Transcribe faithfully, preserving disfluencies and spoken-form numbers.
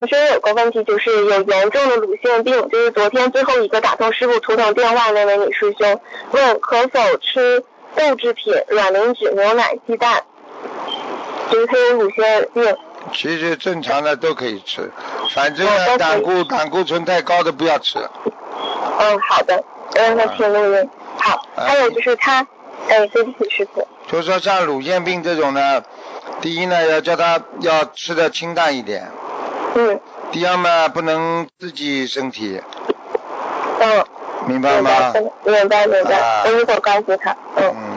同时有个问题就是有严重的乳腺病，就是昨天最后一个打通师傅图腾电话那位女师兄问可否吃豆制品、卵磷脂、牛奶、鸡蛋，就是她有乳腺病。 其实正常的都可以吃，反正呢胆固胆固醇太高的不要吃。 嗯，好的，我让他听录音。好，还有就是他，哎，对不起师傅。 就是说像乳腺病这种呢，第一呢要叫他要吃的清淡一点。 嗯。 第二嘛不能刺激身体。 嗯。 明白吗？ 明白明白，明白啊、 我一会儿告诉他。嗯。 嗯